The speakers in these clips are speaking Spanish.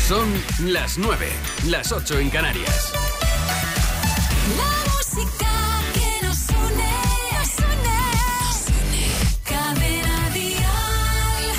Son las 9, las 8 en Canarias. La música que nos une, Cadena Dial.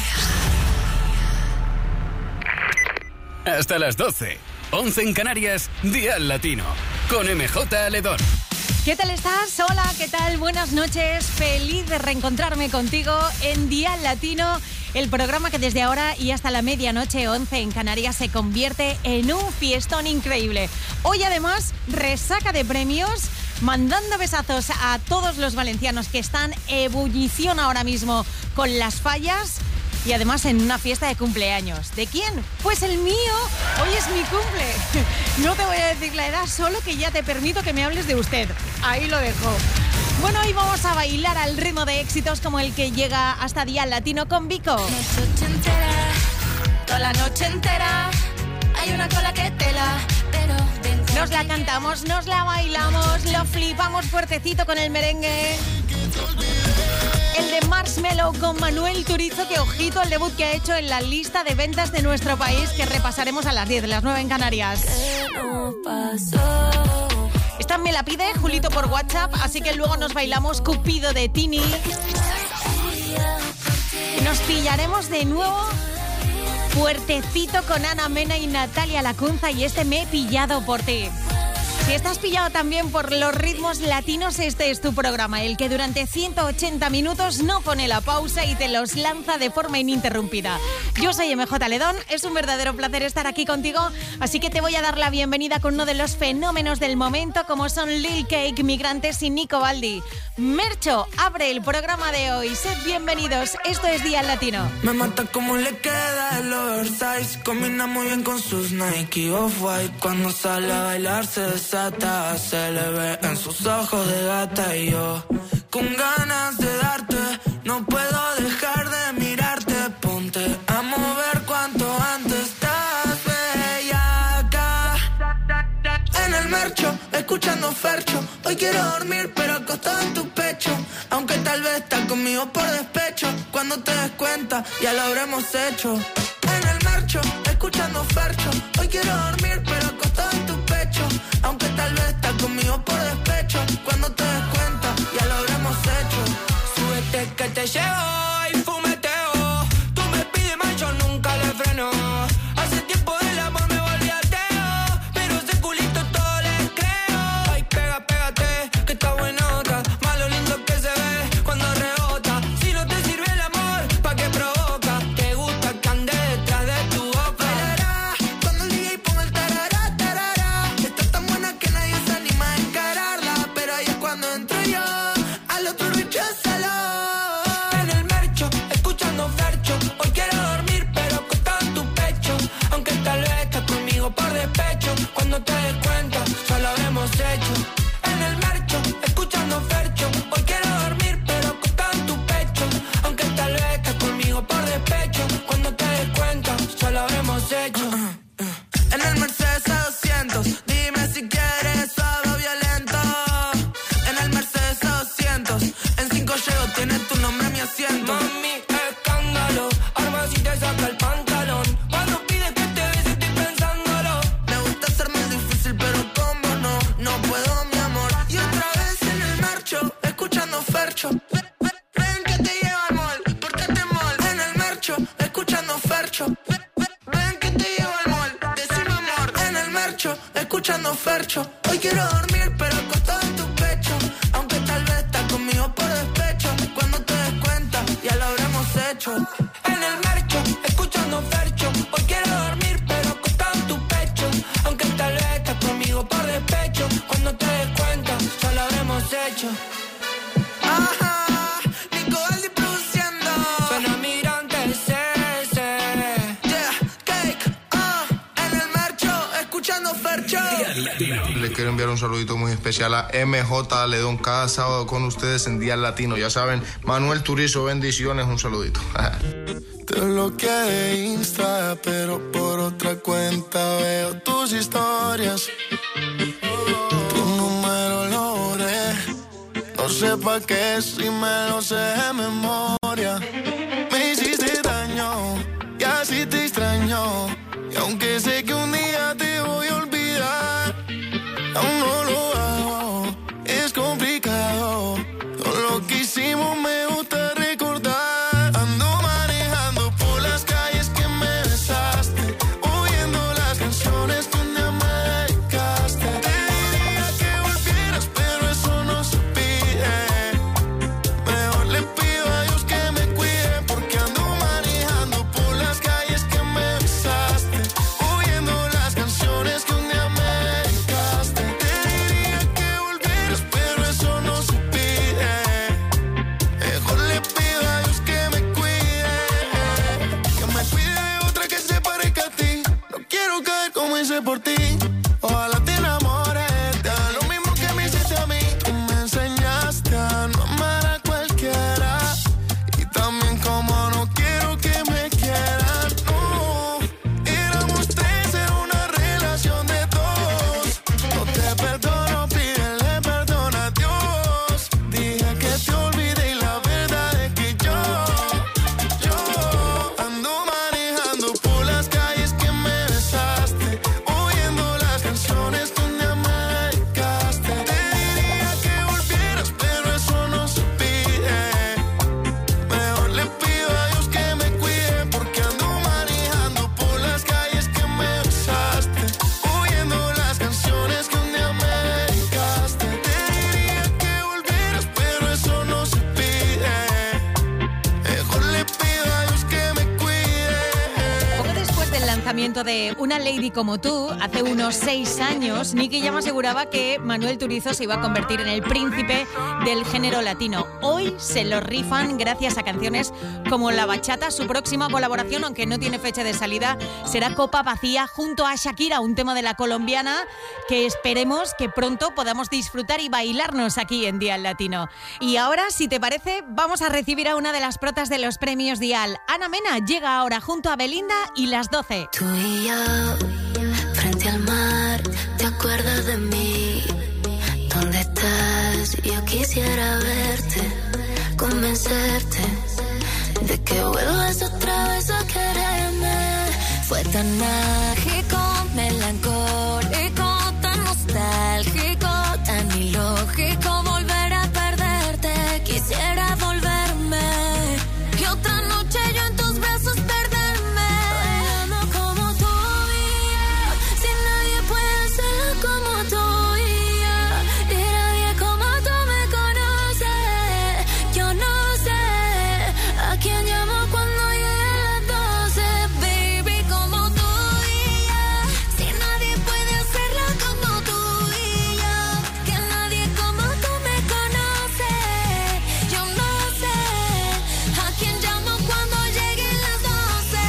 Hasta las 12, 11 en Canarias, Dial Latino, con MJ Ledón. ¿Qué tal estás? Hola, ¿qué tal? Buenas noches. Feliz de reencontrarme contigo en Dial Latino, el programa que desde ahora y hasta la medianoche 11 en Canarias se convierte en un fiestón increíble. Hoy además, resaca de premios, mandando besazos a todos los valencianos que están ebullición ahora mismo con las fallas. Y además en una fiesta de cumpleaños. ¿De quién? Pues el mío. Hoy es mi cumple. No te voy a decir la edad, solo que ya te permito que me hables de usted. Ahí lo dejo. Bueno, hoy vamos a bailar al ritmo de éxitos como el que llega hasta Dial Latino con Vico. Noche entera, toda la noche entera, hay una cola que tela, pero dentro Nos la cantamos, nos la bailamos, lo flipamos fuertecito con el merengue. El de Marshmello con Manuel Turizo, que ojito el debut que ha hecho en la lista de ventas de nuestro país, que repasaremos a las 10 de las 9 en Canarias. no pasó. Esta me la pide Julito por WhatsApp, así que luego nos bailamos Cupido de Tini. Y nos pillaremos de nuevo fuertecito con Ana Mena y Natalia Lacunza y este Me he pillado por ti. Si estás pillado también por los ritmos latinos, este es tu programa, el que durante 180 minutos no pone la pausa y te los lanza de forma ininterrumpida. Yo soy MJ Ledón, es un verdadero placer estar aquí contigo, así que te voy a dar la bienvenida con uno de los fenómenos del momento, como son Lil Cake, Migrantes y Nico Baldi. Mercho abre el programa de hoy, sed bienvenidos, esto es Dial Latino. Me mata como le queda el oversize. Combina muy bien con sus Nike Off-White. Cuando sale a bailar se desata. Se le ve en sus ojos de gata. Y yo con ganas de darte, no puedo dejar de mirarte. Ponte a mover cuanto antes. Estás bellaca. En el Mercho, escuchando Fercho. Hoy quiero dormir pero acostado en tu pecho. Aunque tal vez estás conmigo por despecho. Cuando te des cuenta ya lo habremos hecho. En el Mercho, escuchando Fercho. Hoy quiero dormir pero acostado en tu pecho. Aunque tal vez estás conmigo por despecho. Cuando te des cuenta ya lo habremos hecho. Súbete que te llevo y fumeteo. Tú me pides más, yo nunca le freno. Hace tiempo del amor me volví ateo, pero ese culito todo le creo. Ay, pégate, que está buenota. Más lo lindo que se ve cuando rebota. Si no te sirve el amor, ¿pa' qué provoca? Te gusta que ande detrás de tu boca. Bailará cuando el DJ ponga el tarará, tarará. Está tan buena que nadie se anima a encararla. Pero ahí es cuando entro yo, al otro recházalo. En el Mercho, escuchando Fercho. Hoy quiero dormir pero acostado en tu pecho. Aunque tal vez estás conmigo por despecho. Cuando te des cuenta, ya lo habremos hecho. En el Mercho, escuchando Fercho. Hoy quiero dormir pero acostado en tu pecho. Aunque tal vez estás conmigo por despecho. Cuando te des cuenta, ya lo habremos hecho. En el Mercedes A200, dime si quieres suave o violento. En el Mercedes A200, en 5 llego, tiene tu nombre mi asiento. Mami, escándalo, arma si te saca el pantalón. Cuando pides que te bese estoy pensándolo. Me gusta hacerme el difícil pero como no puedo mi amor. Y otra vez en el Mercho, escuchando Fercho. Ven que te llevo al mall, pórtate mall. En el Mercho, escuchando Fercho. Ven que te llevo al mall, decime amor. En el Mercho, escuchando Fercho. Hoy quiero dormir pero acostado en tu pecho. Aunque tal vez estás conmigo por despecho. Cuando te des cuenta ya lo habremos hecho. En el Mercho, escuchando Fercho. Hoy quiero dormir pero acostado en tu pecho. Aunque tal vez estás conmigo por despecho. Cuando te des cuenta ya lo habremos hecho. Ajá, Nico Baldi produciendo. Suena Migrantes ese. Yeah, Cake, en el Mercho, escuchando Fercho. Le quiero enviar un saludito muy especial a MJ Ledón, cada sábado con ustedes en Dial Latino. Ya saben, Manuel Turizo, bendiciones, un saludito. Te bloqueé de Insta, pero por otra cuenta veo tus historias. Tu número lo borré. No sé pa' qué si me lo sé de memoria. Me hiciste daño y así te extraño. Y aunque sé por ti. Ojalá te enamores, te haga lo mismo que me hiciste a mí. Tú me enseñaste a no amar a cualquiera y también como no quiero que me quieran. No, éramos tres en una relación de dos. No te perdono, pídele perdón a Dios. Dije que te olvidé y la verdad es que yo ando manejando por las calles que me besaste, oyendo las canciones que un día me dedicaste. Te diría que volvieras, pero eso no se pide. Mejor le pido a Dios que me cuide, porque ando manejando por las calles que me besaste, oyendo las canciones que un día me dedicaste. Te diría que volvieras, pero eso no se pide. Mejor le pido a Dios que me cuide. Poco después del lanzamiento de Una Lady Como Tú, hace unos 6 años, Nicky Jam aseguraba que Manuel Turizo se iba a convertir en el príncipe del género latino. Hoy se lo rifan gracias a canciones como La Bachata. Su próxima colaboración, aunque no tiene fecha de salida, será Copa Vacía junto a Shakira, un tema de la colombiana que esperemos que pronto podamos disfrutar y bailarnos aquí en Dial Latino. Y ahora, si te parece, vamos a recibir a una de las protas de los premios Dial. Ana Mena llega ahora junto a Belinda y Las 12. Tú y yo, frente al mar, ¿te acuerdas de mí? ¿Dónde estás? Yo quisiera verte, convencerte de que vuelvas otra vez a quererme. Fue tan mágico, melancólico, tan nostálgico, tan ilógico volver a perderte. Quisiera volverme y otra noche yo en tus brazos perderme. Bailando como tú y yo, si nadie puede hacerlo como tú y yo. Y nadie como tú me conoce. Yo no sé a quién llamo cuando lleguen las 12. Baby, como tú y yo, si nadie puede hacerlo como tú y yo. Que nadie como tú me conoce. Yo no sé a quién llamo cuando lleguen las 12.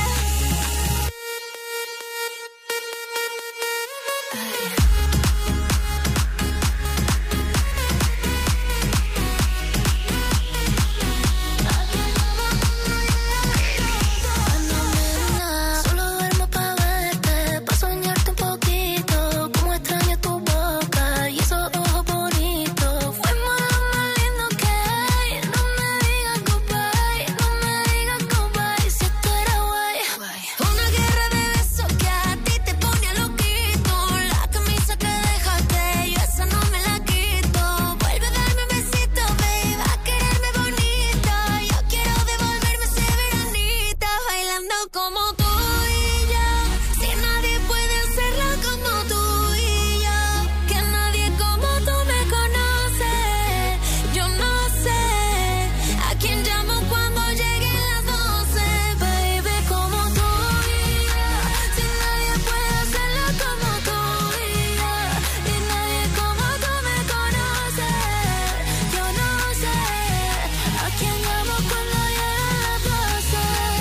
Solo duermo pa' verte, pa' soñarte un poquito. Como extraño tu boca y esos ojos bonitos. Fuimos lo más lindo que hay. No me digas goodbye, no me digas goodbye. Si esto era guay. Una guerra de besos que a ti te pone loquito. La camisa que dejaste, yo esa no me la quito. Vuelve a darme un besito, babe, a quererme bonito. Yo quiero devolverme ese veranito. Bailando como tú y yo, si nadie puede hacerlo como tú y yo. Que nadie como tú me conoce. Yo no sé a quién llamo cuando lleguen las 12. Baby, como tú y yo, si nadie puede hacerlo como tú y yo. Y nadie como tú me conoce. Yo no sé a quién llamo cuando lleguen las 12.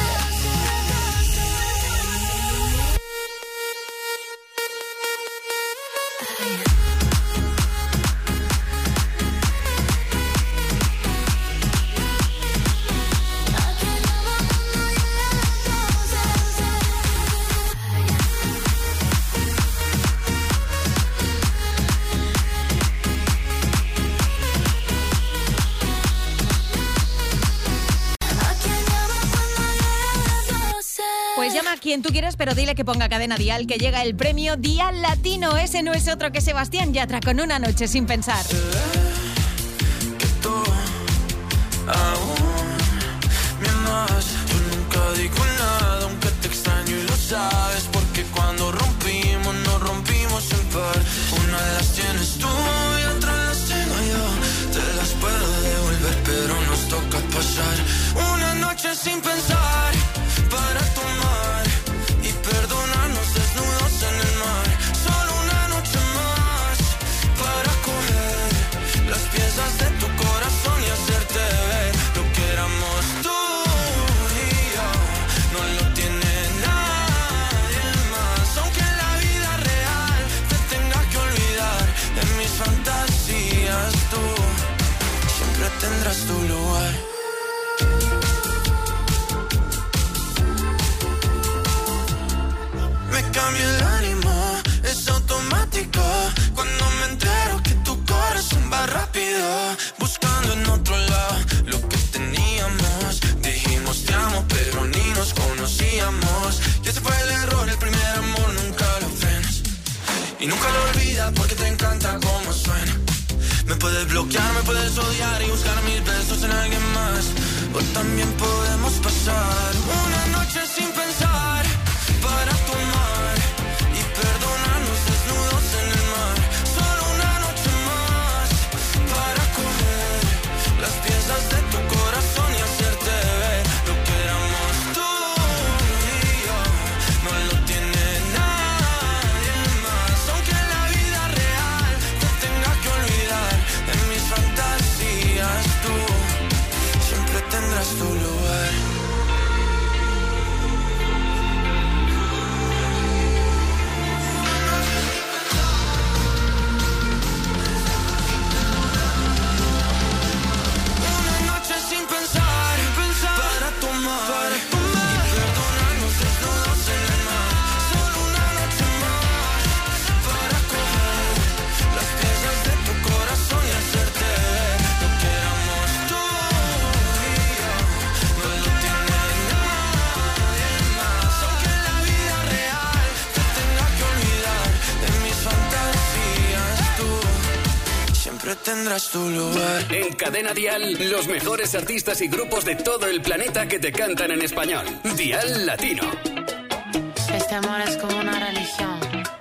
Pues llama a quien tú quieras, pero dile que ponga cadena Dial, que llega el premio Dial Latino. Ese no es otro que Sebastián Yatra con Una Noche Sin Pensar. Que tú aún me amas. Yo nunca digo nada, aunque te extraño y lo sabes. Porque cuando rompimos, nos rompimos en par. Una de las tienes tú y otra las tengo yo. Te las puedo devolver, pero nos toca pasar una noche sin pensar. Para tomar y perdonarnos desnudos en el mar. Solo una noche más para coger las piezas de tu corazón y hacerte ver lo que éramos tú y yo. No lo tiene nadie más, aunque en la vida cambia el ánimo, es automático. Cuando me entero que tu corazón va rápido, buscando en otro lado lo que teníamos. Dijimos te amo, pero ni nos conocíamos. Y ese fue el error, el primer amor nunca lo frenas. Y nunca lo olvidas porque te encanta cómo suena. Me puedes bloquear, me puedes odiar y buscar mis besos en alguien más. O también podemos pasar una noche sin pensar para tomar y perdonarnos desnudos en el mar. Solo una noche más para coger las piezas de tu corazón y hacerte ver lo que éramos tú y yo. No lo tiene nadie más, aunque en la vida real te tenga que olvidar. En mis fantasías tú siempre tendrás tu lugar. Tendrás tu lugar. En Cadena Dial, los mejores artistas y grupos de todo el planeta que te cantan en español. Dial Latino. Este amor es como una religión.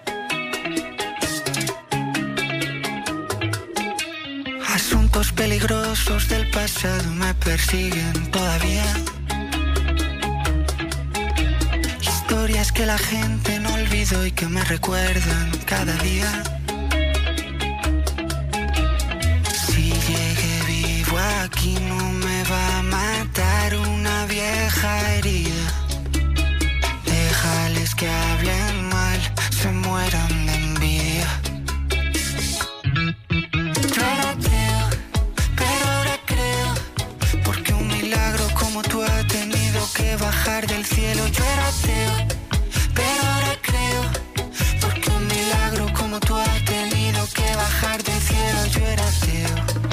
Asuntos peligrosos del pasado me persiguen todavía. Historias que la gente no olvidó y que me recuerdan cada día. Aquí no me va a matar una vieja herida. Déjales que hablen mal, se mueran de envidia. Yo era ateo, pero ahora creo, porque un milagro como tú ha tenido que bajar del cielo. Yo era ateo, pero ahora creo, porque un milagro como tú ha tenido que bajar del cielo. Yo era ateo.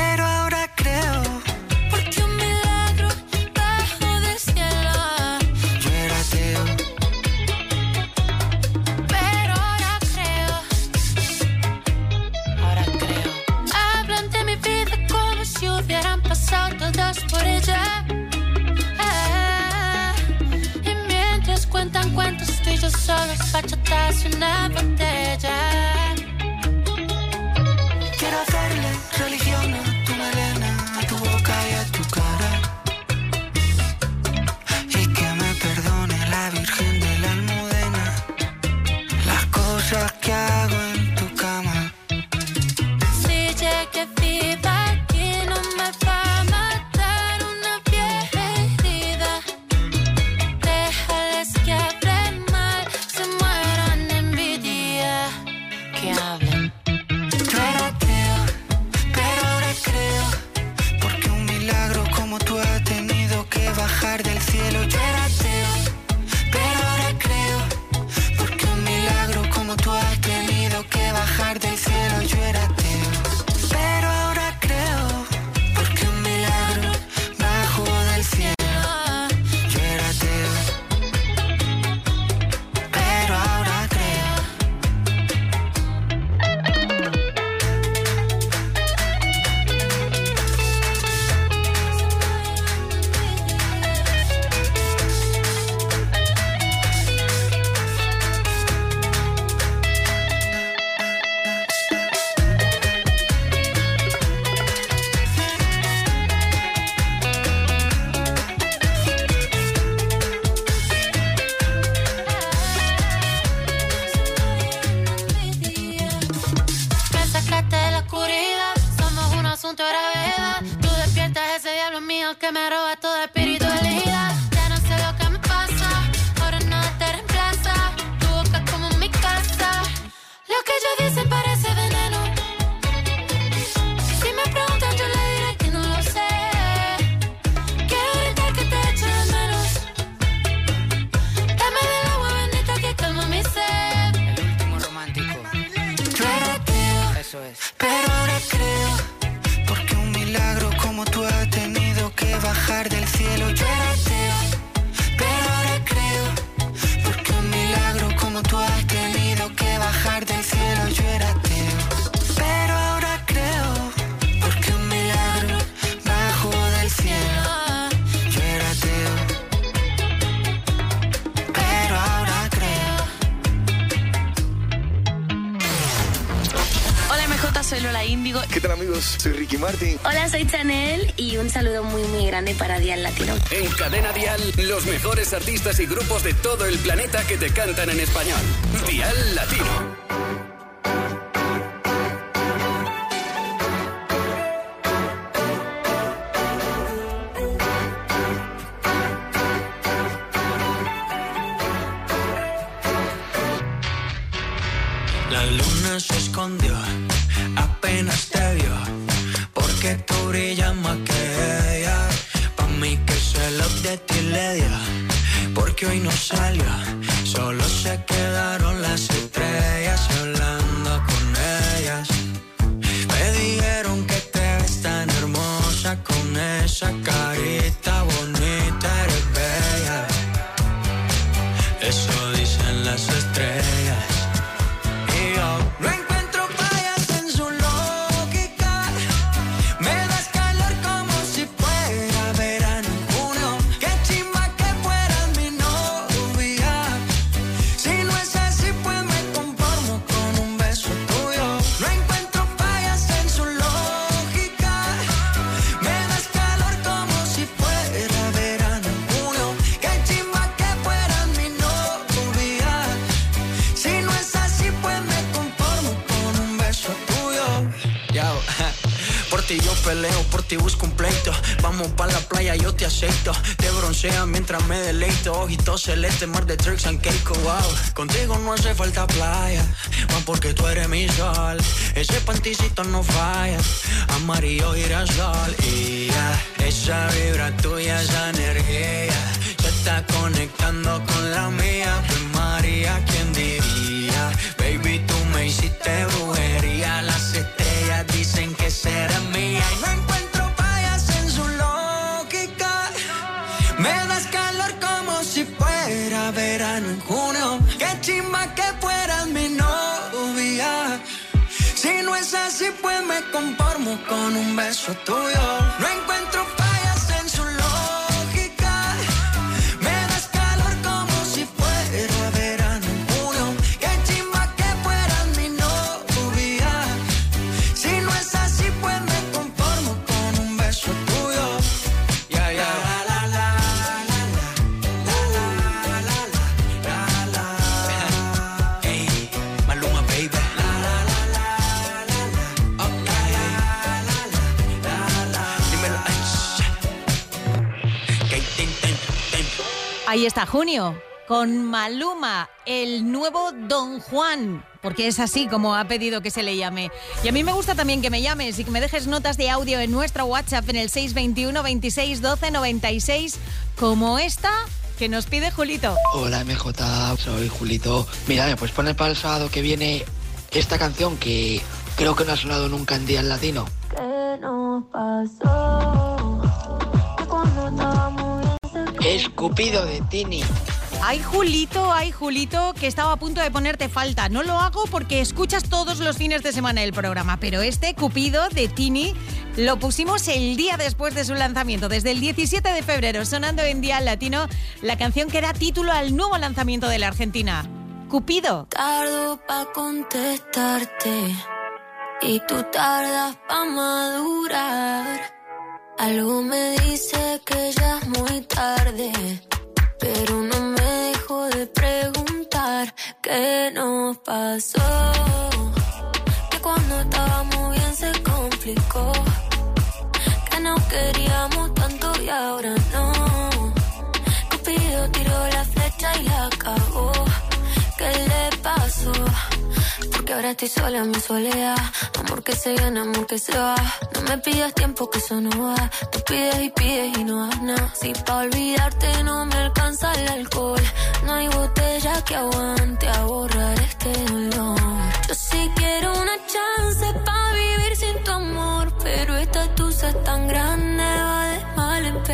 Porque un milagro bajo del cielo. Yo era ateo. Pero ahora creo. Hablan de mi vida como si hubieran pasado todas por ella. Y mientras cuentan cuentos, estoy yo solos, bachatas y una botella. Quiero hacerle religión a tu melena, a tu boca y a tu cara. Y que me perdone la Virgen de la Almudena las cosas que hago en tu cama. Si llegué viva aquí no me va a matar una vieja herida. Déjales que hablen mal, se mueran de envidia. Que hablen. Yo era ateo, pero ahora creo, porque un milagro como tú ha tenido que bajar del cielo. Yo era ateo, pero ahora creo, porque un milagro como tú ha tenido que bajar del cielo. Yo era ateo, pero ahora creo, porque un milagro bajó del cielo. Yo era ateo, pero ahora creo. Me sacaste de la oscuridad, somos un asunto de gravedad. Tú despiertas ese diablo mío que me roba toda espiritualidad. Ya no sé lo que me pasa, ahora nada te reemplaza. Tu boca es como mi casa, lo que ellos dicen parece veneno. Si me preguntan yo le diré que no lo sé. Quiero gritar que te echo de menos. Dame del agua bendita que calma mi sed. bajar del cielo. Yo era ateo, pero ahora creo, porque un milagro como tú has tenido que bajar del cielo. Yo era ateo, pero ahora creo, porque un milagro bajó del cielo. Yo era ateo, pero ahora creo. Hola MJ, soy Lola Índigo. ¿Qué tal amigos? Soy Ricky Martin. Hola, soy Chanel y un saludo muy muy grande para Dial Latino. En Cadena Dial, los mejores artistas y grupos de todo el planeta que te cantan en español. Dial Latino. La luna se escondió, apenas te vio, porque tú brillas más que ella. Pa' mí que se lo de ti le dio, porque hoy no salió, solo se quedaron las estrellas hablando con ellas. Me dijeron que te ves tan hermosa con esa carita bonita, eres bella. Eso dicen las estrellas. No encuentro fallas en su lógica. Me das calor como si fuera verano en junio. Qué chimba que fueras mi novia. Si no es así, pues me conformo con un beso tuyo. No encuentro fallas en su lógica. Me das calor como si fuera verano en junio. Qué chimba que fueras mi novia. Si no es así, pues me por ti yo peleo, por ti busco un pleito. Vamos pa' la playa, yo te aceito. Te broncea mientras me deleito. Ojitos celeste, mar de tricks and cake, wow. Contigo no hace falta playa, más porque tú eres mi sol. Ese panticito no falla, amarillo girasol. Y ya, esa vibra tuya, esa energía se está conectando con la mía. Pues María, ¿quién diría? Baby, tú me hiciste brujería. Las estrellas dicen que será mía. Y no encuentro fallas en su lógica. Me das calor como si fuera verano en junio. Qué chimba que fueras mi novia. Si no es así, pues me conformo con un beso tuyo. No encuentro fallas en su lógica. Me das calor como si fuera verano en junio. Qué chimba que fueras mi novia. Si no es así, pues me conformo con un beso tuyo. Ya, ya. Hey, Maluma, baby. Ahí está Junio, con Maluma, el nuevo Don Juan, porque es así como ha pedido que se le llame. Y a mí me gusta también que me llames y que me dejes notas de audio en nuestro WhatsApp en el 621 26 12 96, como esta que nos pide Julito. Hola MJ, soy Julito. Mira, me puedes poner para el sábado que viene esta canción que creo que no ha sonado nunca en Dial Latino. ¿Qué nos pasó? Que cuando estábamos bien Es Cupido de Tini. Ay, Julito, que estaba a punto de ponerte falta. No lo hago porque escuchas todos los fines de semana el programa, pero este Cupido de Tini lo pusimos el día después de su lanzamiento, desde el 17 de febrero, sonando en Dial Latino, la canción que da título al nuevo lanzamiento de la Argentina. Cupido. Tardo pa' contestarte y tú tardas pa' madurar. Algo me dice que ya es muy tarde, pero no me dejo de preguntar qué nos pasó. Que cuando estábamos bien se complicó, que nos queríamos tanto y ahora no. Cupido tiró la flecha y la cagó. ¿Qué le pasó? Porque ahora estoy sola en mi soledad. Amor que se gana, amor que se va. No me pidas tiempo que eso no va. Tú pides y no das nada. Si pa' olvidarte no me alcanza el alcohol, no hay botella que aguante a borrar este dolor. Yo sí quiero una chance pa' vivir sin tu amor, pero esta tusa es tan grande, va de mal en peor.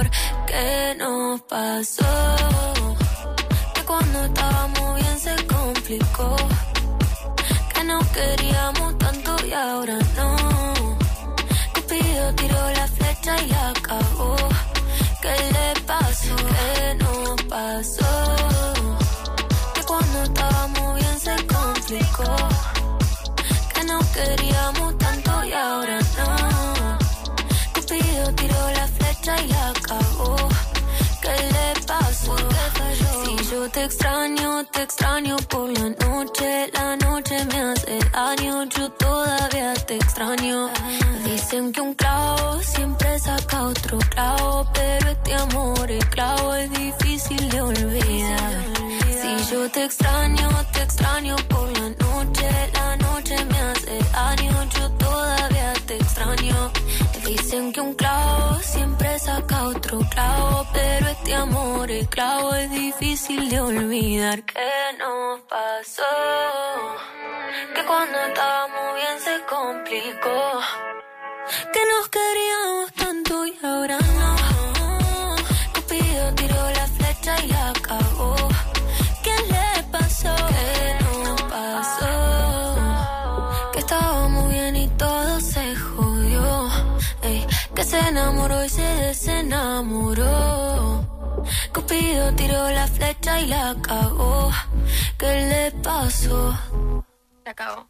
olvidar qué nos pasó. Que cuando estábamos bien se complicó. Que nos queríamos tanto y ahora no. Cupido tiró la flecha y la cagó. ¿Qué le pasó? ¿Qué nos pasó? Que cuando estábamos bien se complicó. Que nos queríamos tanto y ahora no. Cupido tiró la flecha y la cagó. ¿Qué le pasó? Si yo te extraño por la noche me hace daño, yo todavía te extraño. Dicen que un clavo siempre saca otro clavo, pero este amor, el clavo es difícil de olvidar. Si yo te extraño por la noche me hace daño, yo todavía te extraño. Dicen que un clavo siempre saca otro clavo, pero este amor, el clavo es difícil de olvidar. ¿Qué nos pasó? Que cuando estábamos bien se complicó. Que nos queríamos tanto y ahora no. Cupido tiró la flecha y la cagó. ¿Qué le pasó? ¿Qué nos pasó? Que estábamos bien y todo se jodió. Ey, que se enamoró y se desenamoró. Cupido tiró la flecha y la cagó. ¿Qué le pasó? Se acabó.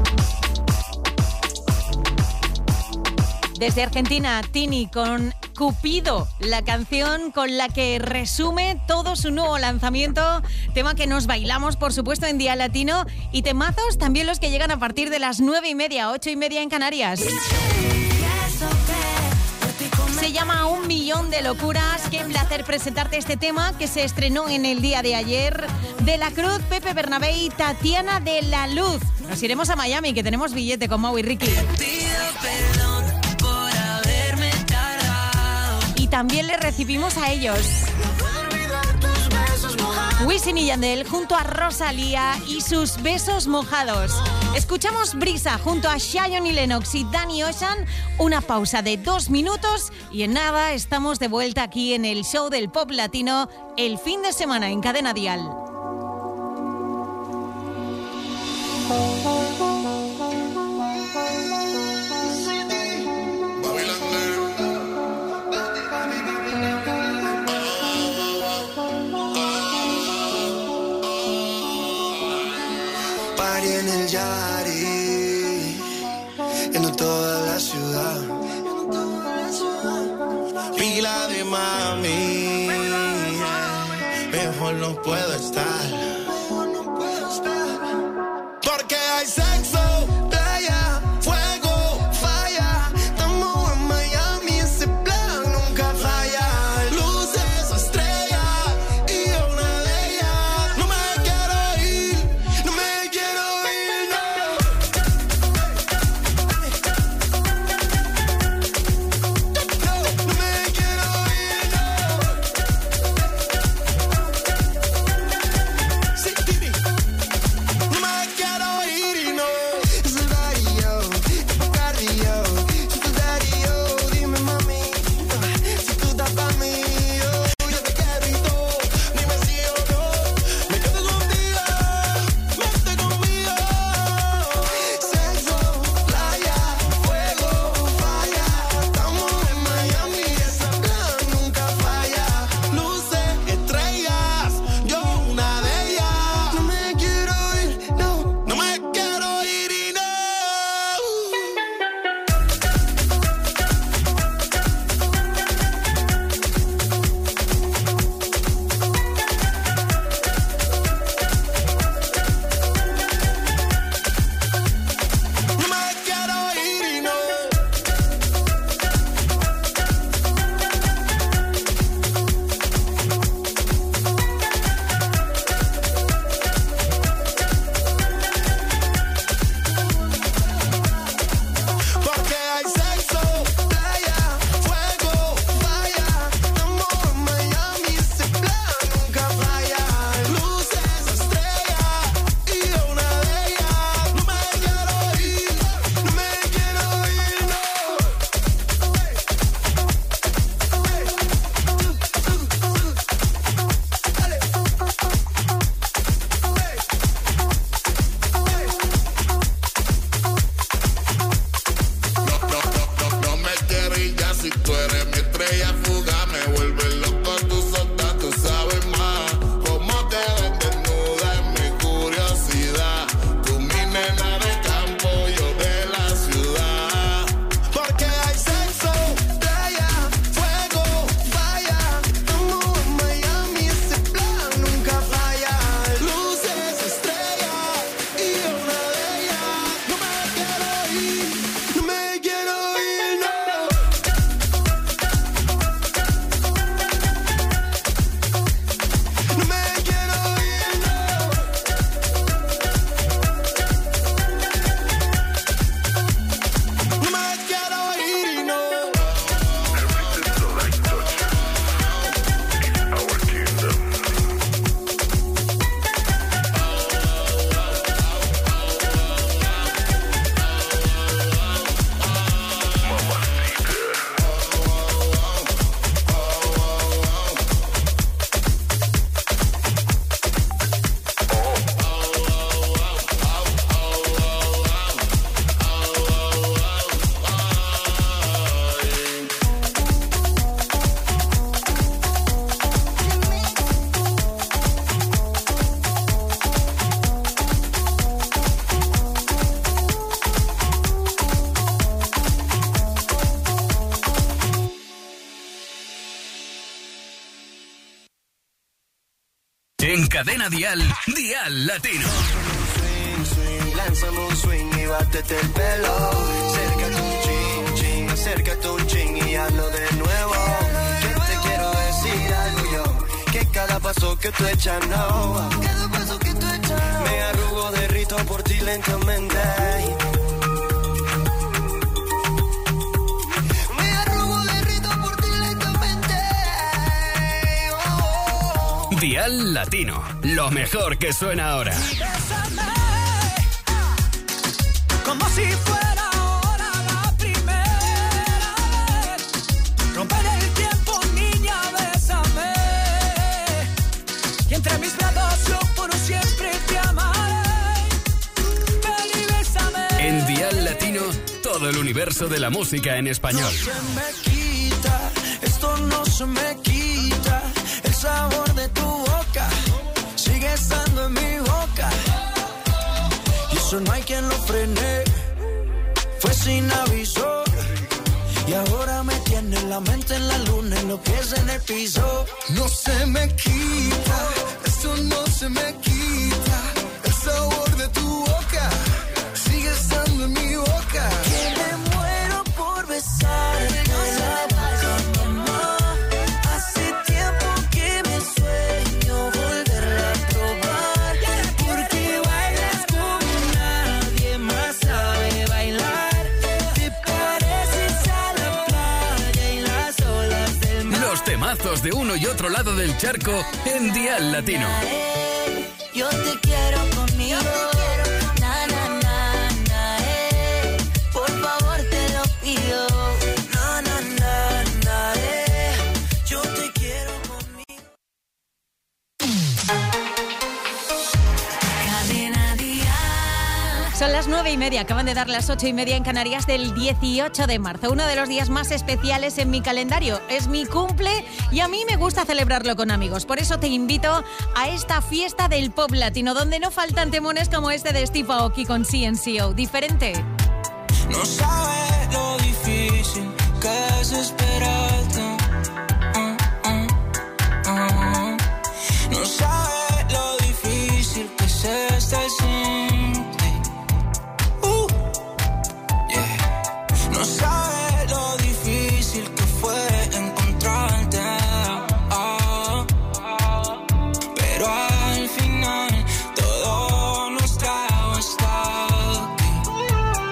Desde Argentina, Tini con Cupido, la canción con la que resume todo su nuevo lanzamiento, tema que nos bailamos, por supuesto, en Día Latino, y temazos también los que llegan a partir de las 9:30, 8:30 en Canarias. Se llama Un Millón de Locuras. Qué placer presentarte este tema que se estrenó en el día de ayer. De la Cruz, Pepe Bernabé y Tatiana de la Luz. Nos iremos a Miami, que tenemos billete con Mau y Ricky. Y también les recibimos a ellos. Wisin y Yandel junto a Rosalía y sus besos mojados. Escuchamos Brisa junto a Zion y Lennox y Danny Ocean. Una pausa de 2 minutos y en nada estamos de vuelta aquí en el show del pop latino el fin de semana en Cadena Dial. En el Yari, en toda la ciudad, pila de mami, mejor no puedo estar, porque hay sexo, playa, fuego, falla, estamos en Miami, ese plan nunca falla, luces, estrellas, y una de ellas, no me quiero ir, no me quiero ir, no. No me quiero ir, no. En Cadena Dial, Dial Latino. Swing, swing, lánzame un swing y bátete el pelo. Acércate un chin, chin, acércate un chin y hazlo de nuevo. Que te quiero decir algo yo, que cada paso que tú echas no. Cada paso que tú echas no. Me arrugo, derrito por ti lentamente. Dial Latino, lo mejor que suena ahora. Bésame, como si fuera ahora la primera vez. Romper el tiempo, niña, bésame. Y entre mis brazos yo por siempre te amaré. Ven y bésame. En Dial Latino, todo el universo de la música en español. No se me quita, esto no se me quita. El sabor de tu boca sigue estando en mi boca. Y eso no hay quien lo frene. Fue sin aviso. Y ahora me tiene la mente en la luna y los pies en el piso. No se me quita, esto no se me quita. El sabor de tu boca sigue estando en mi boca. Que me muero por besarte. Temazos de uno y otro lado del charco en Dial Latino. Yo te quiero conmigo. Na, na, na, na, por favor te lo pido. Na, na, na, na, yo te quiero conmigo. Cadena Dial. Son las 9:30, acaban de dar las 8:30 en Canarias del 18 de marzo, uno de los días más especiales en mi calendario. Es mi cumple y a mí me gusta celebrarlo con amigos. Por eso te invito a esta fiesta del pop latino, donde no faltan temones como este de Steve Aoki con CNCO. Diferente. No sabes lo difícil que es esperarte. No sabes lo difícil que es estar sin ti. No sabes lo difícil que fue encontrarte. Pero al final todo nos trajo hasta aquí.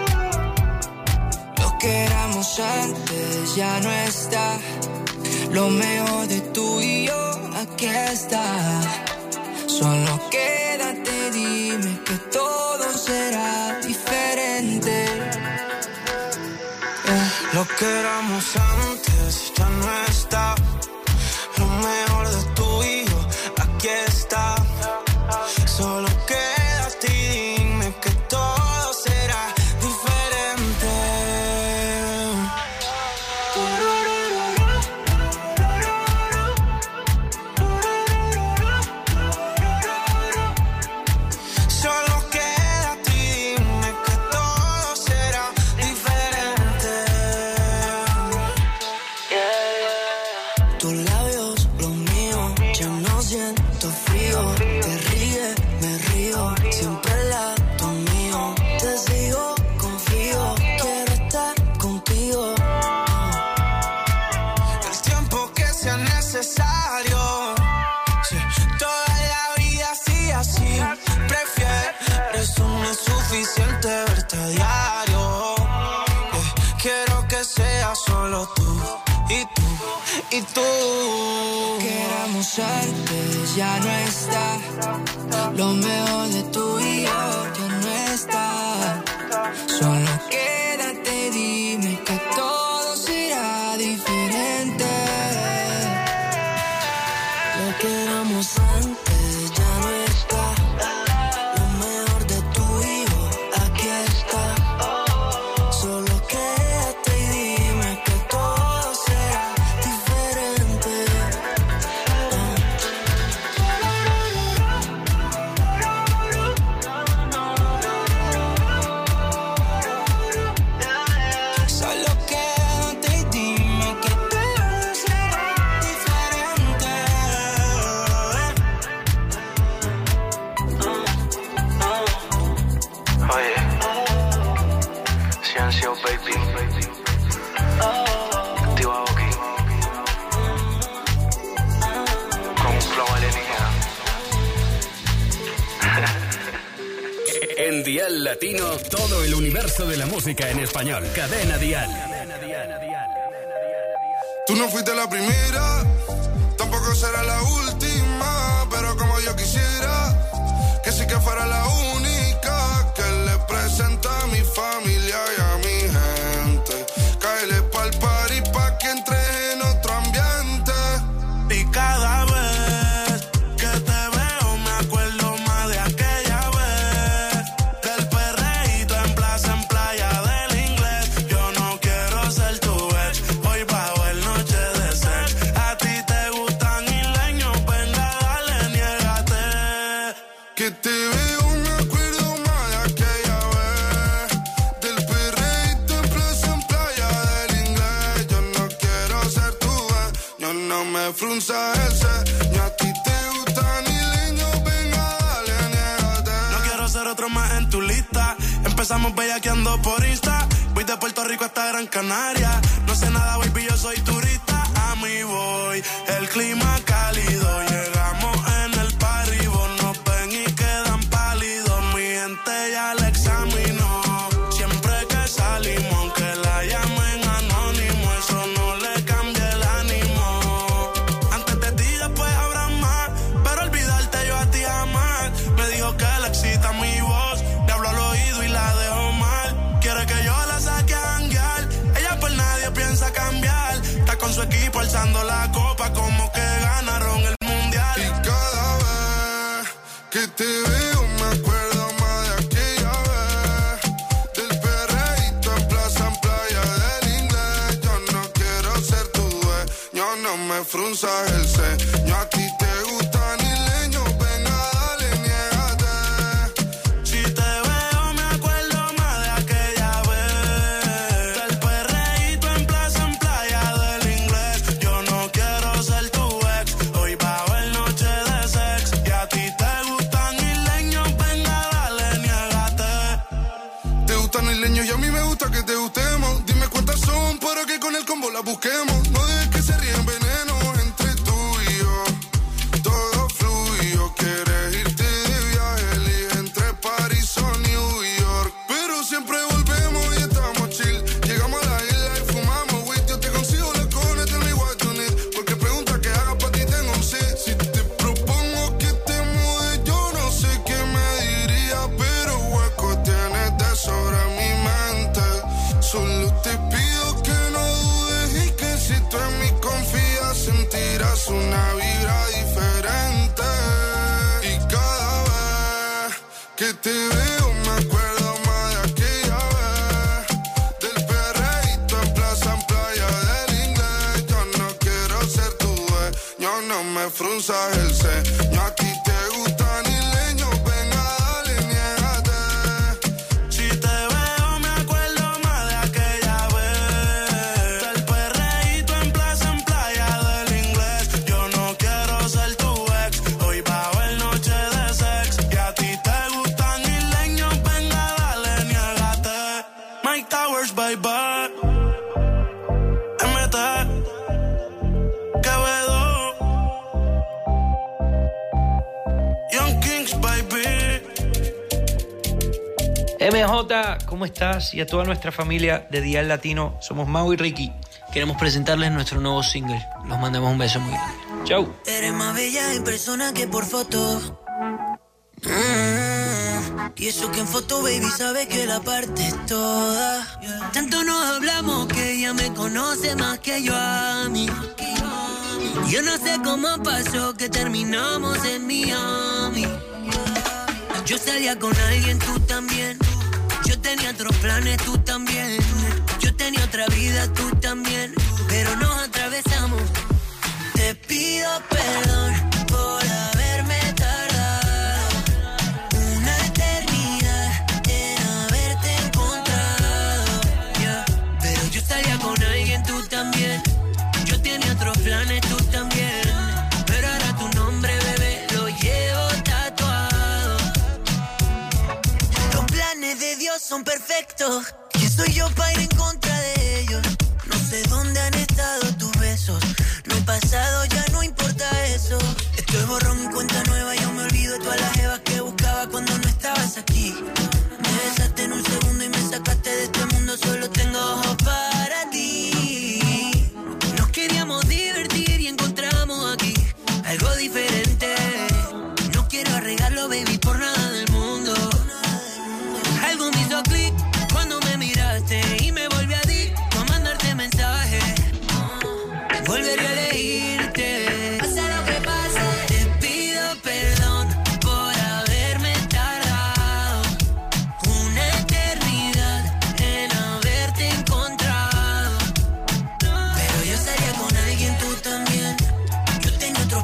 Lo que éramos antes ya no está. Lo mejor de tú y yo aquí está. Solo quédate, dime que todo será diferente. Lo que éramos antes ya no está. Lo mejor de tú y yo aquí está. Solo quédate y dime que todo será diferente. Solo quédate y dime que todo será diferente. Tus labios, los míos, yo no siento frío. Te ríes, me río, siempre al lado mío. Te sigo, confío, quiero estar contigo. El tiempo que sea necesario. Sí, toda la vida así, así. Prefieres, no es suficiente verte a diario. Quiero que sea solo tú y tú y tú. Lo que éramos antes ya no está. Lo mejor de tú y yo ya no está. Solo quédate, dime que todo será diferente. Lo que éramos antes ya no está. Lo mejor de tú y yo aquí está. Solo quédate y dime que todo será diferente. Solo quédate y dime que todo será diferente. En Dial Latino, todo el universo de la música en español. Cadena Dial. Tú no fuiste la primera, tampoco será la última, pero como yo quisiera que sí que fuera la única que le presenta a mi familia y a mi gente. Cáele pa'l party pa' que entre en otro ambiente. Y cada vez que te veo me acuerdo más de aquella vez, del perreíto en plaza, en playa del inglés. Yo no quiero ser tu ex, hoy bajo el noche de sex. A ti te gustan isleños, venga dale, niégate. Que te veo me acuerdo más de aquella vez, del perreíto en plaza, en playa del inglés. Yo no quiero ser tu ex, yo no me frunza el ceño. A ti te gustan isleños, venga dale, niégate. No quiero ser otro más en tu lista. Empezamos bellaqueando por Insta. Voy de Puerto Rico hasta Gran Canaria. No sé nada, baby, yo soy turista. A mí voy, el clima cálido. Llegamos en el party, vos nos ven y quedan pálidos. Mi gente ya la examinó. Siempre que salimos, aunque la llamen anónimo, eso no le cambia el ánimo. Antes de ti después habrá más, pero olvidarte yo a ti jamás. Me dijo que le excita mi voz, le hablo al oído y la dejo mal. Quiere que yo la saque a janguear, ella por nadie piensa cambiar. Está con su equipo alzando la copa como que ganaron el mundial. Y cada vez que te veo me acuerdo más de aquella vez, del perreíto en plaza, en playa del inglés. Yo no quiero ser tu dueño, no me frunzas el ceño. A ti te gustan isleños, venga dale, niégate. Si te veo me acuerdo más de aquella vez, del perreíto en plaza, en playa del inglés. Yo no quiero ser tu ex, hoy bajo el noche de sex. Y a ti te gustan isleños, venga dale, niégate. Te gustan isleños y a mí me gusta que te gustemos. Dime cuántas son para que con el combo las busquemos. No dejes que se ríen veneno entre tú y yo. Todo fluyo, quieres irte de viaje, elige entre París o New York. Pero siempre volvemos y estamos chill. Llegamos a la isla y fumamos weed. Yo te consigo la cone, tell me what you need. Porque pregunta que haga pa' ti tengo un sí. Si te propongo que te mudes, yo no sé qué me diría, pero hueco tienes de sobra en mi mente. Solo te pido que no dudes y que si tú en mí confías sentirás una vibra diferente. Y cada vez que te veo me acuerdo más de aquella vez, del perreíto en plaza, en playa del inglés. Yo no quiero ser tu dueño, no me frunzas el ceño. A ti te gustan isleños, venga dale, niégate. Si te veo me acuerdo más de aquella vez, del perreíto en plaza, en playa del inglés. Yo no quiero ser tu ex, hoy bajo el noche de sex. Y a ti te gustan isleños, venga dale, niégate. Mike Towers, baby, MT, Quevedo, Young Kings, baby. MJ, ¿cómo estás? Y a toda nuestra familia de Dial Latino, somos Mau y Ricky. Queremos presentarles nuestro nuevo single. Los mandamos un beso muy grande. Chau. Eres más bella en persona que por foto. Y eso que en foto, baby, sabe que la parte es toda. Tanto nos hablamos que ella me conoce más que yo a mí. Yo no sé cómo pasó que terminamos en Miami. Yo salía con alguien, tú también. Yo tenía otros planes, tú también. Yo tenía otra vida, tú también. Pero nos atravesamos. Te pido perdón por haberme tardado una eternidad en haberte encontrado, yeah. Pero yo salía con alguien, tú también. Yo tenía otros planes, tú también. Pero ahora tu nombre, bebé, lo llevo tatuado. Los planes de Dios son perfectos. ¿Quién soy yo para ir en contra de ellos? No sé dónde han estado tus besos. No he pasado, ya no importa eso. Estoy borrón y cuenta nueva. Yo me olvido de todas las jevas que buscaba cuando no estabas aquí.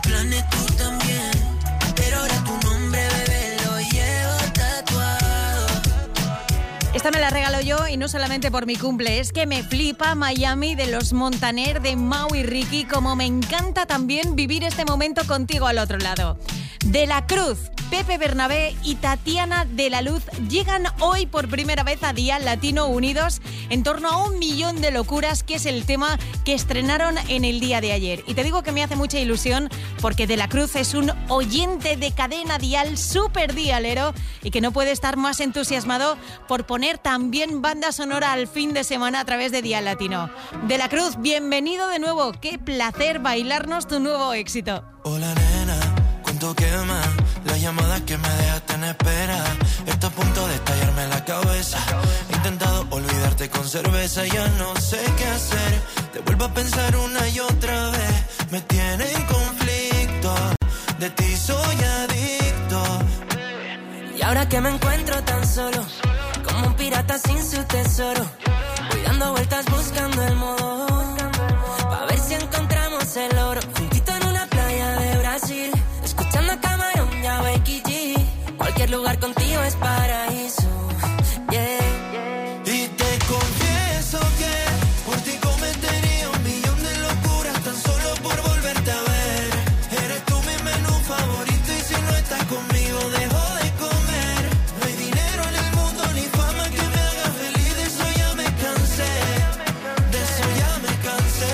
planes, tú también. Pero ahora tu nombre, bebé, lo llevo tatuado. Esta me la regalo yo y no solamente por mi cumple, es que me flipa Miami de los Montaner, de Mau y Ricky, como me encanta también vivir este momento contigo al otro lado. De la Cruz, Pepe Bernabé y Tatiana de la Luz llegan hoy por primera vez a Dial Latino unidos en torno a 1 millón de locuras, que es el tema que estrenaron en el día de ayer. Y te digo que me hace mucha ilusión porque De la Cruz es un oyente de Cadena Dial, súper dialero, y que no puede estar más entusiasmado por poner también banda sonora al fin de semana a través de Dial Latino. De la Cruz, bienvenido de nuevo. Qué placer bailarnos tu nuevo éxito. Hola nena, cuánto quema la llamada que me dejaste en espera. Está a punto de estallarme la cabeza. He intentado olvidarte con cerveza, ya no sé qué hacer. Te vuelvo a pensar una y otra vez. Me tiene en conflicto, de ti soy adicto. Y ahora que me encuentro tan solo, como un pirata sin su tesoro, voy dando vueltas buscando el modo, pa' ver si encontramos el oro. Juntito en una playa de Brasil, escuchando a Camarón y a Becky G. Cualquier lugar contigo es paraíso, yeah. Y te confieso que por ti cometería 1 millón de locuras tan solo por volverte a ver. Eres tú mi menú favorito y si no estás conmigo dejo de comer. No hay dinero en el mundo ni fama que me haga feliz, de eso ya me cansé. De eso ya me cansé.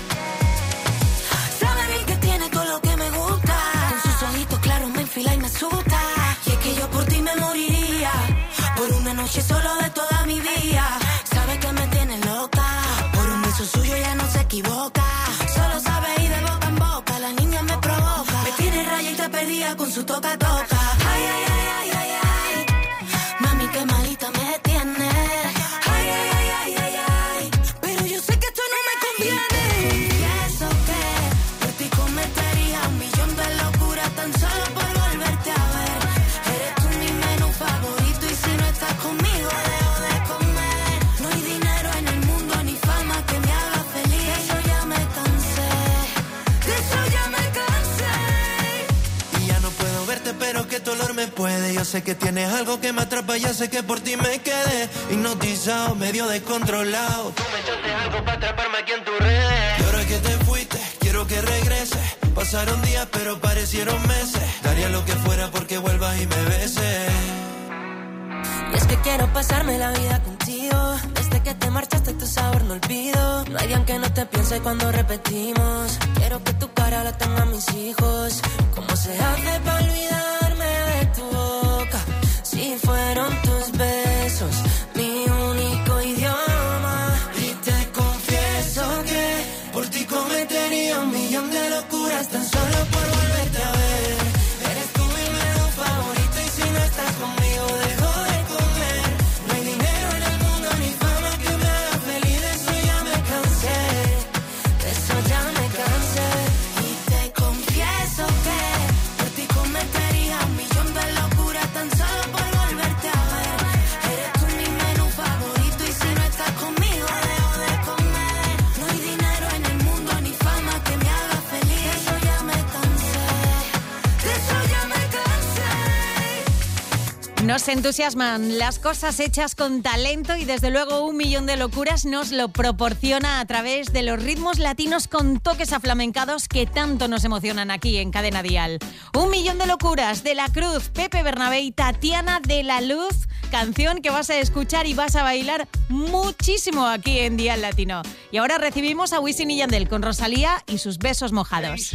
Sabe bien que tiene todo lo que me gusta, con sus ojitos claros me enfila y me asusta. Y es que yo por ti me moriría, por una noche solo de toda mi vida. Sabe que me tiene loca, por un beso suyo ya no se equivoca. Solo sabe ir de boca en boca, la niña me provoca. Me tiene raya y te perdía con su toca-toca. Ay, ay, ay, ay, ay, ay. Mami, qué malita me tiene. Ay, ay, ay, ay, ay, ay. Pero yo sé que esto no me conviene. Confieso que por ti cometería 1 millón de locuras tan solo por volverte a ver. Eres tú mi menú favorito y si no estás conmigo dejo de comer. No hay dinero en el mundo ni fama que me haga feliz. De eso ya me cansé, de eso ya me cansé. Y ya no puedo verte, pero qué dolor me puede. Yo sé que tienes algo que me atrapa, ya sé que por ti me quedé hipnotizado, medio descontrolado. Tú me echaste algo para atraparme aquí en tus redes. Y ahora que te fuiste, quiero que regreses. Pasaron días, pero parecieron meses. Daría lo que fuera porque vuelvas y me beses. Y es que quiero pasarme la vida contigo. Desde que te marchaste tu sabor no olvido. No hay día en que no te piense cuando repetimos. Quiero que tu cara la tengan mis hijos. ¿Cómo se hace para olvidarme de tu boca? Si fueron tus besos mi único idioma. Y te confieso que por ti cometería 1 millón de locuras tan solo por volverte a ver. Eres tú mi menú favorito y si no estás conmigo dejo de comer. No hay dinero en el mundo ni fama que me haga feliz, de eso ya me cansé. De eso ya me cansé. Y te confieso que por ti cometería 1 millón de locuras tan solo por volverte a ver. Eres tú mi menú favorito y si no estás conmigo dejo de comer. No hay dinero en el mundo ni fama que me haga feliz. De eso ya me cansé, de eso ya me cansé. Nos entusiasman las cosas hechas con talento y desde luego 1 millón de locuras nos lo proporciona a través de los ritmos latinos con toques aflamencados que tanto nos emocionan aquí en Cadena Dial. 1 millón de locuras, De la Cruz, Pepe Bernabé y Tatiana de la Luz, canción que vas a escuchar y vas a bailar muchísimo aquí en Dial Latino. Y ahora recibimos a Wisin y Yandel con Rosalía y sus besos mojados.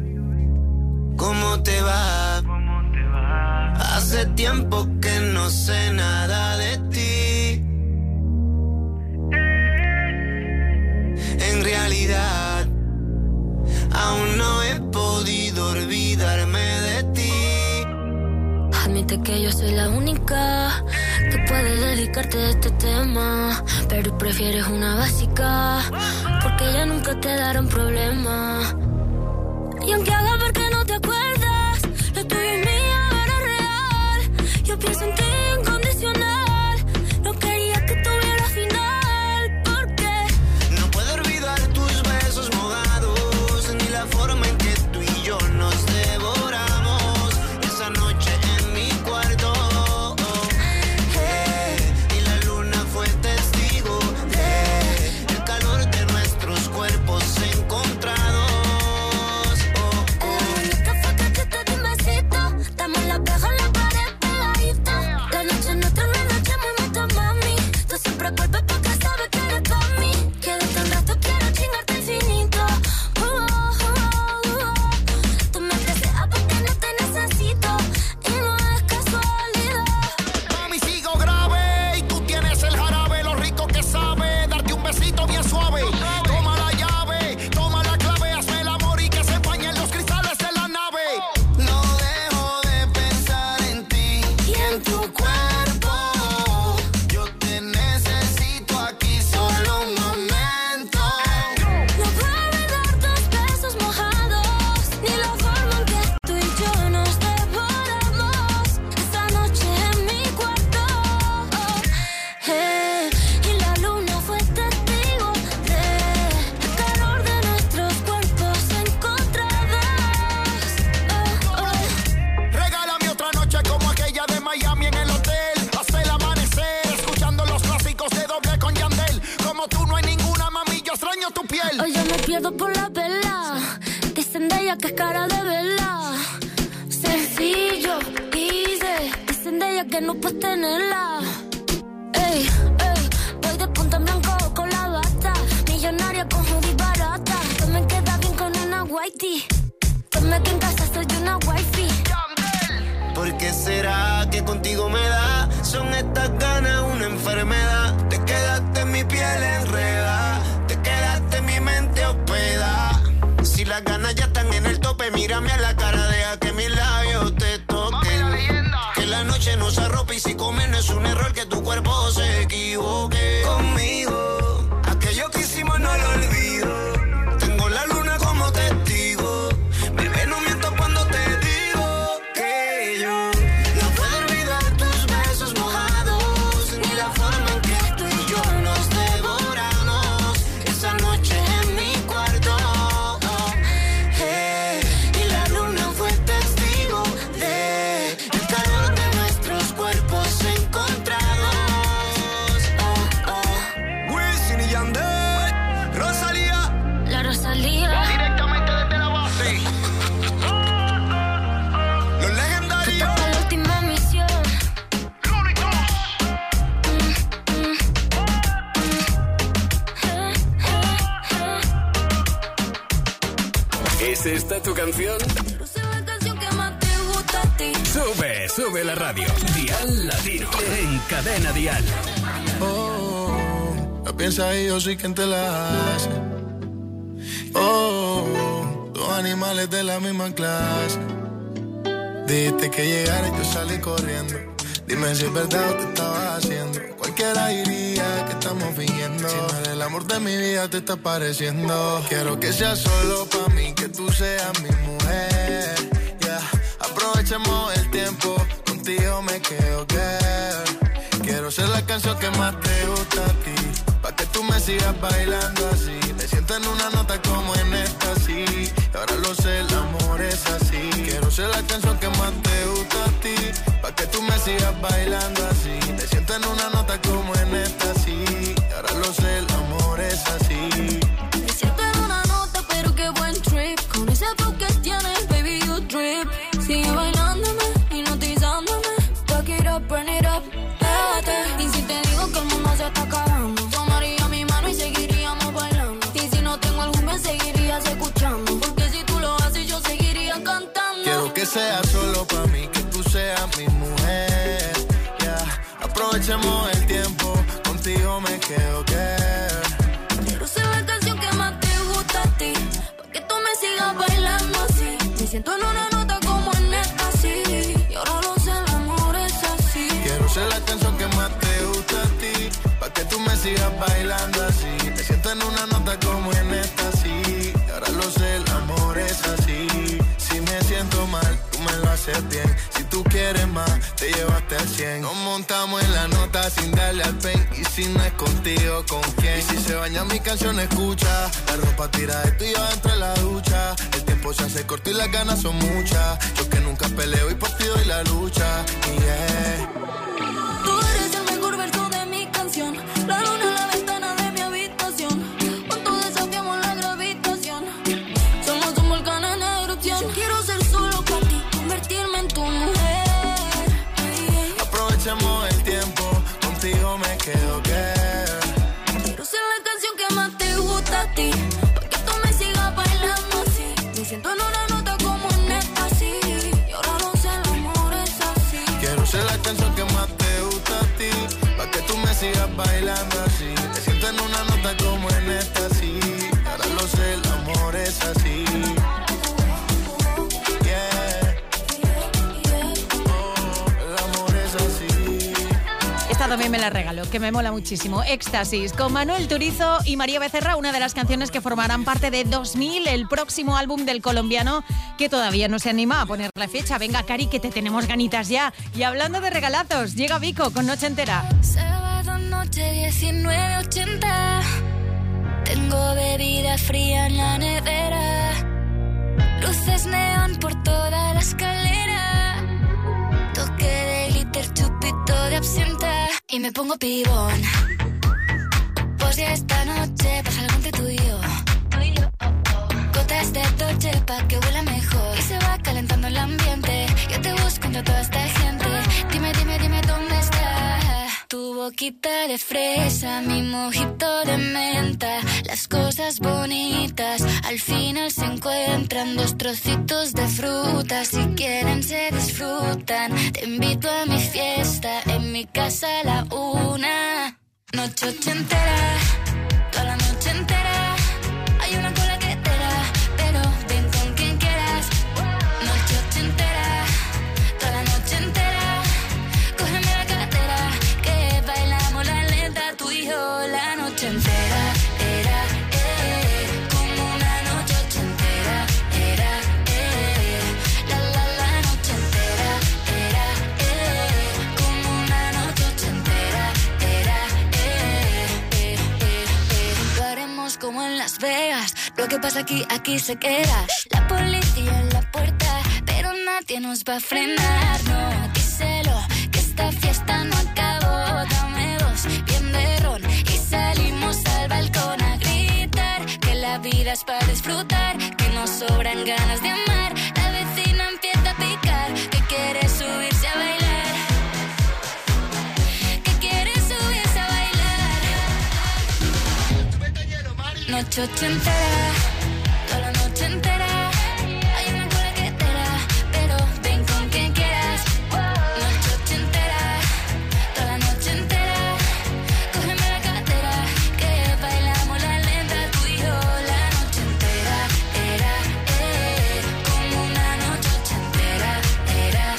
¿Cómo te va? Hace tiempo que no sé nada de ti. En realidad, aún no he podido olvidarme de ti. Admite que yo soy la única que puede dedicarte a este tema, pero prefieres una básica porque ya nunca te darán problema. Y aunque haga ver que no te acuerdas, lo tuyo es mío, era real. Yo pienso en ti incondicional. No quería que tuviera final, porque no puedo olvidar tus besos mojados, ni la forma en que tú y yo nos tienes cara de verla. Sencillo, easy. Dicen de ella que no puedes tenerla. Ey, ey, voy de punta en blanco con la bata. Millonaria con hoodie barata. Que me queda bien con una whitey. Dime que en casa soy una wifi. ¿Por qué será que contigo me da? Son estas ganas una enfermedad. Te quedaste en mi piel enredada. Te quedaste en mi mente hospedada. Si las ganas ya están en el tope, mírame a la cara, deja que mis labios te toquen. Que la noche no se arrope y si comer no es un error, que tu cuerpo se equivoque. Conmigo, aquello que hicimos no lo olvido. Tengo la luna como testigo. Bebé, no miento cuando te digo que yo no puedo olvidar tus besos mojados, ni la forma en que tú y yo nos devoramos esa noche en mi cuarto. Y la luna fue testigo de el calor de nuestros cuerpos encontrados. Wisin y Yandel, Rosalía. La Rosalía. Directamente desde la base. Los legendarios. Esta es la última misión. ¿Es esta tu canción? Esa es la canción que más te gusta a ti. Sube, sube la radio. Dial Latino. En Cadena Dial. Oh, la piensa y yo soy quien te la hace. Oh, dos animales de la misma clase. Dijiste que llegara y yo salí corriendo. Dime si es verdad o te estabas haciendo. Cualquiera diría que estamos fingiendo. Si no eres el amor de mi vida te está pareciendo. Quiero que sea solo pa' mí, que tú seas mi mujer. Yeah. Aprovechemos el tiempo, contigo me quedo, girl. Quiero ser la canción que más te gusta a ti, pa' que tú me sigas bailando así. Me siento en una nota como en esta, sí. Y ahora lo sé, el amor es así. Quiero ser la canción que más te gusta a ti, pa' que tú me sigas bailando así. Me siento en una nota como en esta, sí. Y ahora lo sé, el amor es así. Me siento en una nota, pero qué buen trip. Con ese flow que tienes, baby, you drip. Sigue bailándome, hipnotizándome. Back it up, burn it up, pégate. Y si te digo que el mundo se está acabando, tomaría mi mano y seguiríamos bailando. Y si no tengo algún me seguirías escuchando. Porque si tú lo haces, yo seguiría cantando. Quiero que sea solo pa' mí, que tú seas mi mujer. Yeah. Aprovechemos el tiempo, contigo me quedo, girl. Quiero ser la canción que más te gusta a ti, pa' que tú me sigas bailando así. Me siento en una nota como en esta, sí. Y ahora lo sé, el amor es así. Quiero ser la canción que más te gusta a ti, pa' que tú me sigas bailando así. Me siento en una nota como en esta, sí. Y ahora lo sé, el amor es así. Si me siento mal, tú me lo haces bien. Si tú quieres más, te llevaste al 100. Nos montamos en la nota sin darle al pen. Y si no es contigo, ¿con quién? Y si se baña mi canción, escucha. La ropa tira de tú y yo dentro de la ducha. El tiempo se hace corto y las ganas son muchas. Yo que nunca peleo y por ti doy la lucha. Yeah. Tú eres el mejor verso de mi canción. La luna en la ventana de mi habitación. Cuando desafiamos la gravitación. Somos un volcán en erupción. Yo quiero ser solo para ti, convertirme en tu mujer. Aprovechemos el tiempo, contigo me quedo, girl. Quiero ser la canción que más te gusta a ti, pa' que tú me sigas bailando así. Me siento en una nota como en esta, sí. Y ahora lo sé, el amor es así. Quiero ser la canción que más te gusta a ti, pa' que tú me sigas bailando así. Me siento en una nota como en esta, sí. Ahora lo sé, el amor es así. Yeah. Oh, el amor es así. Esta también me la regaló, que me mola muchísimo. Éxtasis, con Manuel Turizo y María Becerra, una de las canciones que formarán parte de 2000, el próximo álbum del colombiano, que todavía no se anima a ponerle fecha. Venga, Cari, que te tenemos ganitas ya. Y hablando de regalazos, llega Vico con Noche Entera. Sábado noche 19:80. Tengo bebida fría en la nevera. Luces neón por toda la escalera. Toque de glitter, chupito de absenta. Y me pongo pibón. Pues ya esta noche pasa algo entre tú y yo. Gotas de Dolce pa' que huela mejor. Y se va calentando el ambiente. Yo te busco entre toda esta gente. Dime, dime, dime dónde está. Tu boquita de fresa, mi mojito de menta. Las cosas bonitas al final se encuentran. Dos trocitos de fruta, si quieren se disfrutan. Te invito a mi fiesta, en mi casa a la 1. Noche ochentera, toda la noche entera. Hay una cola que te da, pero ven con quien quieras. Noche ochentera, toda la noche entera. Cógeme la cartera, que bailamos la lenta, tú y yo la noche entera. Era, como una noche ochentera. Era, la noche entera. Era, como una noche ochentera. Era, lo haremos como en Las Vegas. Lo que pasa aquí se queda. La policía en la puerta, pero nadie nos va a frenar. No, díselo, que esta fiesta no acabó. Dame dos, bien de ron, y salimos al balcón a gritar. Que la vida es para disfrutar, que nos sobran ganas de amar. La vecina empieza a picar, que quiere subirse a bailar. Que quiere subirse a bailar. Noche ochentera, toda la noche entera. Hay una cola que te da, pero ven con quien quieras. Noche ochentera, toda la noche entera. Cógeme la cartera, que bailamos la lenta, tú y yo la noche entera. Era, como una noche ochentera. Era,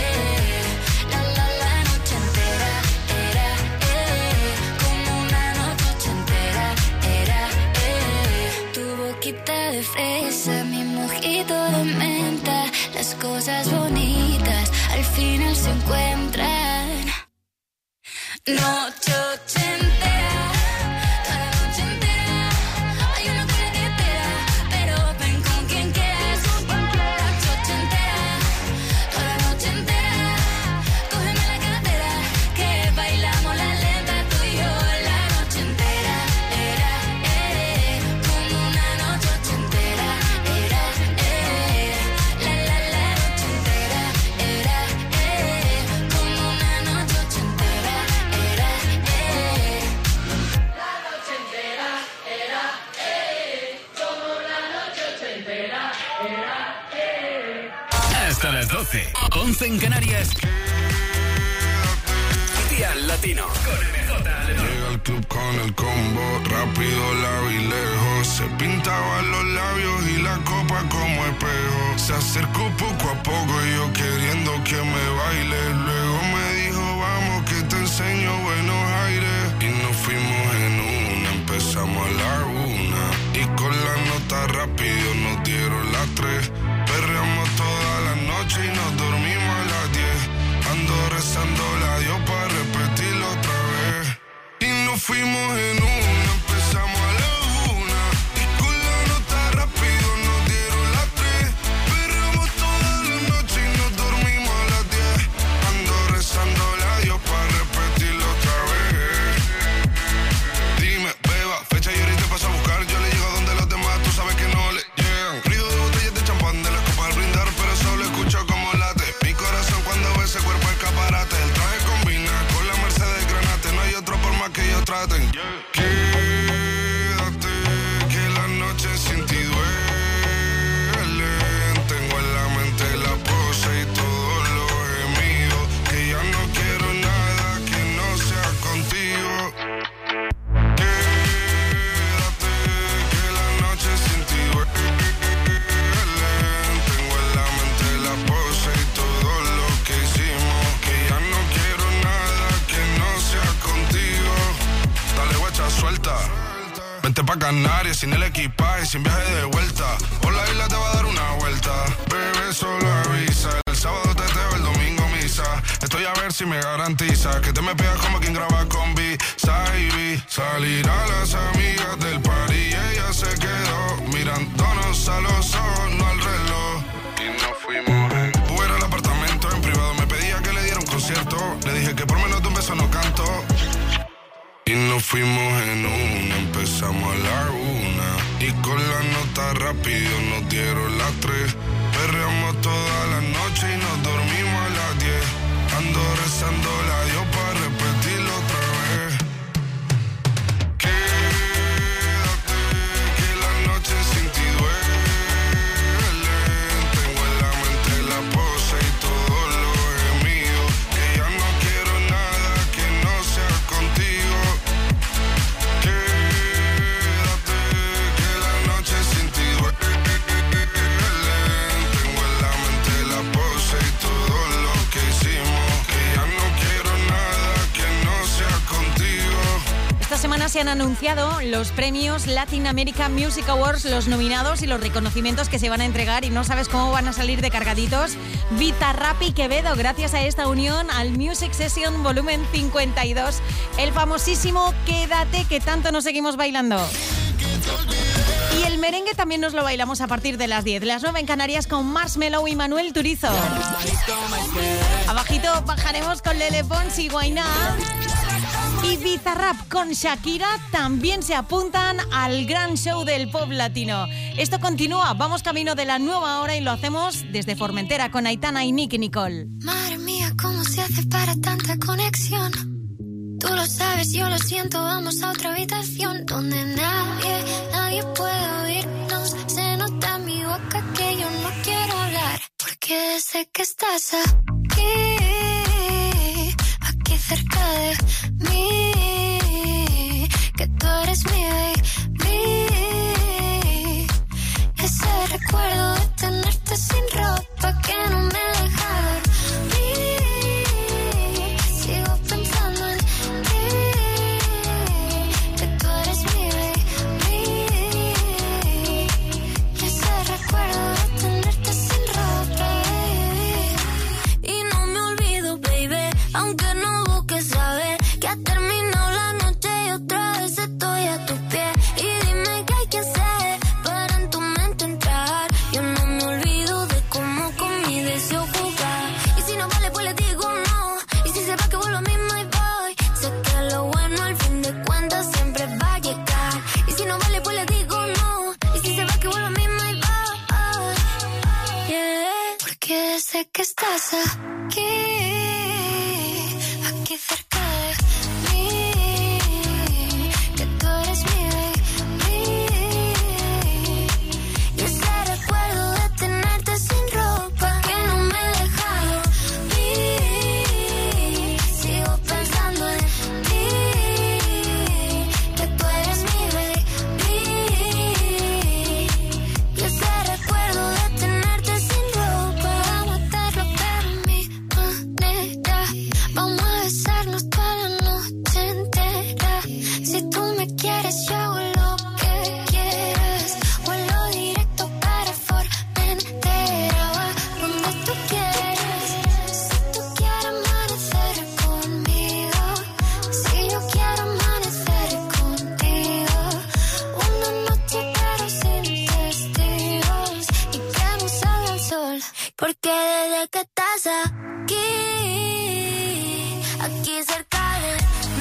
la noche entera. Era, como una noche ochentera. Era, tu boquita de fresa, mi mojito de menta. Las cosas bonitas al final se encuentran. Noche ochentera, toda la noche entera. Hay una cola que te da, pero ven con quien quieras. Noche ochentera, toda la noche entera. Cógeme la cartera, que bailamos la lenta, tú y yo la noche entera. Era, como una noche ochentera. Era, la noche entera. Era, como una noche ochentera. Era, la noche entera. Era, como una noche ochentera. Era, Hasta las 12, 11 en Canarias. Día Latino con MJ Alemán. Llega al club con el combo, rápido, largo y lejos. Se pintaban los labios y la copa como espejo. Se acercó poco a poco y yo queriendo que me baile. Luego me dijo, vamos que te enseño buenos aires. Y nos fuimos en una, empezamos a la 1. Y con la nota rápido nos dieron las 3. Perreamos toda la noche y nos dormimos a las 10. Ando rezando la Dios para repetirlo otra vez. Y nos fuimos en una, empezamos a la 1. Y con la nota rápido nos dieron las 3. Perreamos toda la noche y nos dormimos a las 10. Ando rezando la Dios para repetirlo otra vez. Dime, beba, fecha y ahorita paso a buscar. Yo le llego donde los demás, tú sabes que no le llegan. Ruido de botellas de champán de la copa al brindar, pero solo escucho como late mi corazón cuando ve ese cuerpo escaparate. El traje combina con la Mercedes Granate. No hay otro por más que ellos traten. Quédate, que la noche sin ti duele. Tengo en la mente la pose y todo lo gemido. Que ya no quiero nada que no sea contigo. Quédate, que la noche sin ti duele. Tengo en la mente la pose y todo lo que hicimos. Que ya no quiero nada que no sea contigo. Dale guacha, suelta. Vente pa' Canarias sin el equipaje, sin viaje de vuelta. Por la isla te va a dar una vuelta. Bebé, solo avisa. El sábado teteo, el domingo misa. Estoy a ver si me garantiza que te me pegas como quien graba con B-Side. Salir a las amigas del party y ella se quedó mirándonos a los ojos, no al reloj. Y nos fuimos en fuera al apartamento en privado. Me pedía que le diera un concierto. Le dije que por menos de un beso no canto. Y nos fuimos en una, empezamos a la 1. Y con la nota rápido nos dieron las 3. Perreamos toda la noche y nos dormimos a las 10. Ando rezando la Dios para repetirlo otra vez. Quédate, que la noche sin ti duele. Tengo en la mente la pose y todo lo gemido. Que ya no quiero nada que no sea contigo. Quédate, que la noche sin ti duele. Tengo en la mente la pose y todo lo que hicimos. Que ya no quiero nada que no sea contigo. Esta semana se han anunciado los premios Latin American Music Awards, los nominados y los reconocimientos que se van a entregar, y no sabes cómo van a salir de cargaditos Bizarrap y Quevedo, gracias a esta unión al Music Session Volumen 52, el famosísimo Quédate, que tanto nos seguimos bailando. Y el merengue también nos lo bailamos a partir de las 10, las 9 en Canarias, con Marshmello y Manuel Turizo. Abajito bajaremos con Lele Pons y Guainá. Y Bizarrap con Shakira también se apuntan al gran show del pop latino. Esto continúa, vamos camino de la nueva hora y lo hacemos desde Formentera con Aitana y Nicky Nicole. Madre mía, ¿cómo se hace para tanta conexión? Tú lo sabes, yo lo siento, vamos a otra habitación donde nadie puede oírnos. Se nota en mi boca que yo no quiero hablar, porque sé que estás aquí cerca de mí, que tú eres mi baby. Ese recuerdo de tenerte sin ropa que no me deja dormir. Sigo pensando en ti, que tú eres mi baby. Ese recuerdo de tenerte sin ropa, baby. Y no me olvido, baby, aunque no busques saber que ha terminado la noche y otra vez estoy a tus pies. Y dime qué hay que hacer para en tu mente entrar. Yo no me olvido de cómo con mi deseo jugar. Y si no vale, pues le digo no. Y si se va, que vuelvo a mí, my boy. Sé que lo bueno al fin de cuentas siempre va a llegar. Y si no vale, pues le digo no. Y si se va, que vuelvo a mí, my boy. Yeah. Porque sé que estás aquí cerca de mí, que tú eres mi baby. Y ese recuerdo de tenerte sin ropa que no me deja dormir. Sigo pensando en ti, que tú eres mi baby. Y ese recuerdo de tenerte sin ropa, vamos a hacerlo pero a mi manera. Vamos a besarnos toda la noche entera. Si tú me quieres, yo hago lo que quieras. Vuelo directo para Formentera, va donde tú quieras. Si tú quieres amanecer conmigo, si yo quiero amanecer contigo. Una noche pero sin testigos y que no salga el sol. Porque desde que estás aquí cerca de